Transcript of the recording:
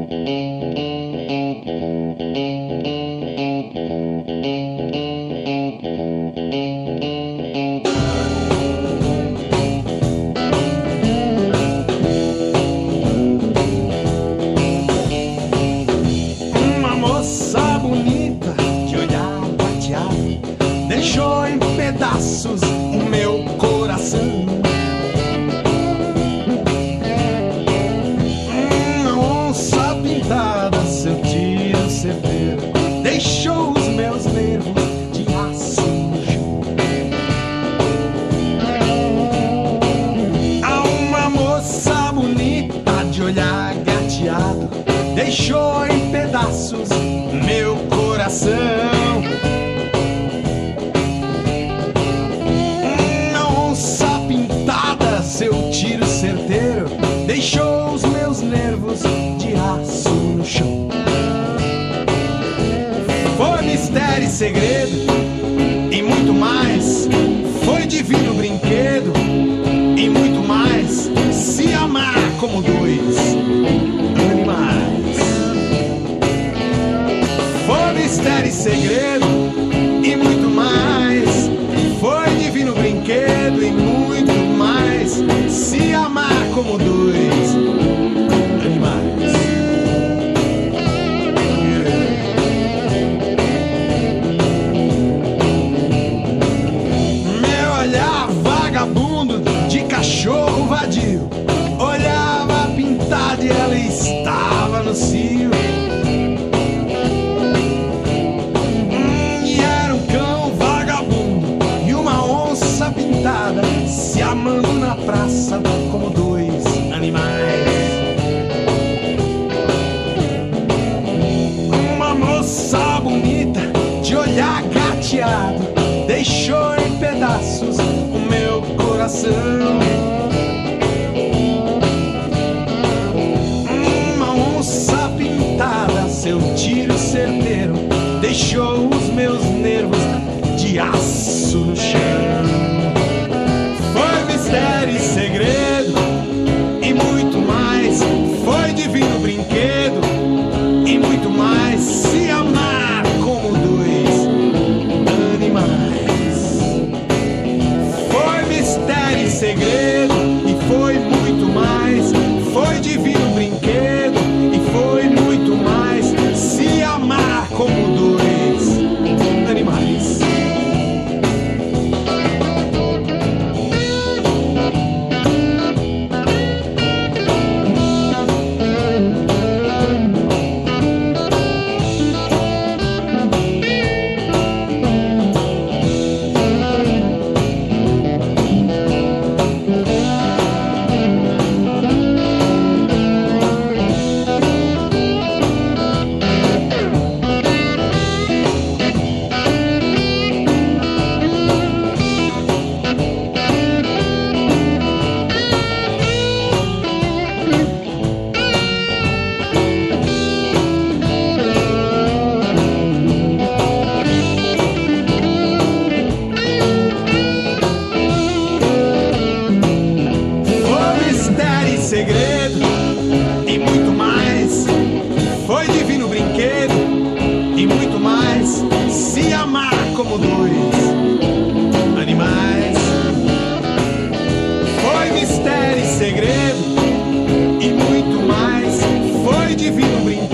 Uma moça bonita de olhar prateado deixou em pedaços o meu coração. Uma onça pintada, seu tiro certeiro, deixou os meus nervos de aço no chão. Uma moça bonita de olhar gateado deixou em pedaços meu coração. Seu tiro certeiro deixou os meus nervos de aço no chão. Foi mistério e segredo e muito mais. Foi divino brinquedo e muito mais. Se amar como dois animais. Foi mistério e segredo e muito mais. Foi divino brinquedo e muito mais. Se amar como dois animais. Meu olhar vagabundo de cachorro vadio olhava pintada e ela estava no cio. E era um cão vagabundo e uma onça pintada se amando na praça como dois animais. Uma moça bonita de olhar gateado deixou em pedaços o meu coração. Uma onça pintada, seu tiro certeiro deixou os meus nervos de aço no chão. Mistério e segredo e muito mais. Foi divino brinquedo e muito mais. Se amar como dois animais. Foi mistério e segredo e foi muito mais. Foi divino brinquedo e foi muito mais. Se amar como dois animais. Segredo e muito mais. Foi divino brinquedo e muito mais. Se amar como dois animais. Foi mistério e segredo e muito mais. Foi divino brinquedo